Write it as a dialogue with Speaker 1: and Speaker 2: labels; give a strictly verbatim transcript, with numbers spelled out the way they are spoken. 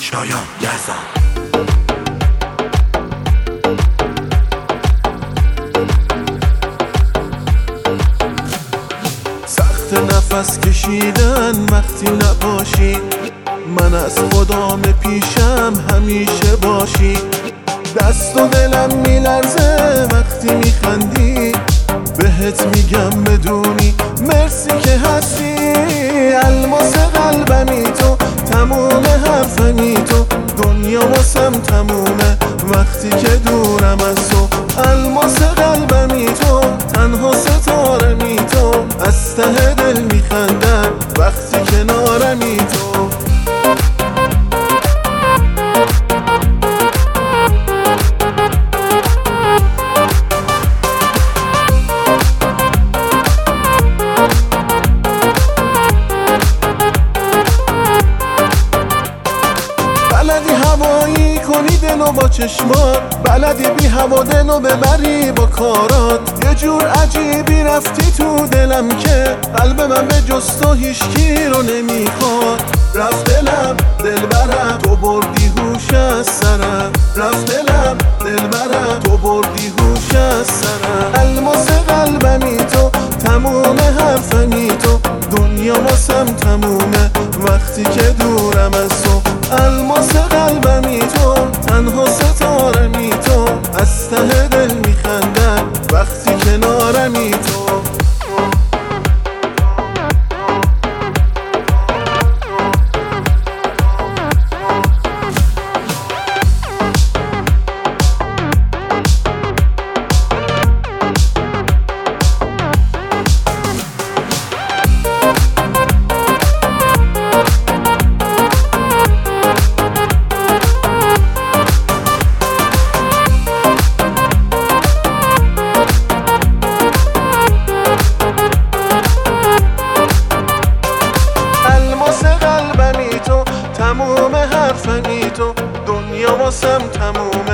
Speaker 1: شایان یزدان.
Speaker 2: سخت نفس کشیدن وقتی نباشی، من از خدام پیشم همیشه باشی. دست و دلم میلرزه وقتی میخندی، بهت میگم بدونی مرسی که هستی. الماس قلبمی تو، تموم حرفمی تو، دنیا واسم تمومه وقتی که دورم از تو. الماس قلبمی تو، تنها ستارمی تو، از ته دل میخندم وقتی کنارمی تو. بلدی هوایی کنی دلو با چشمات، بلدی بی هوا دلو ببری با کارات. یه جور عجیبی رفتی تو دلم که قلب من به جز تو هیچکی رو نمیخواد. رفت دلم دل برم تو بردی هوش از سرم، رفت دلم دل برم تو بردی هوش از سرم. الماس قلبمی تو، تموم حرفمی تو، دنیا واسم تمومه وقتی که دورم از تو. الماس قلبمی تو، تنها ستارمی تو، از ته دل میخندم وقتی کنارمی تو. تموم حرفمی تو، دنیا واسم تموم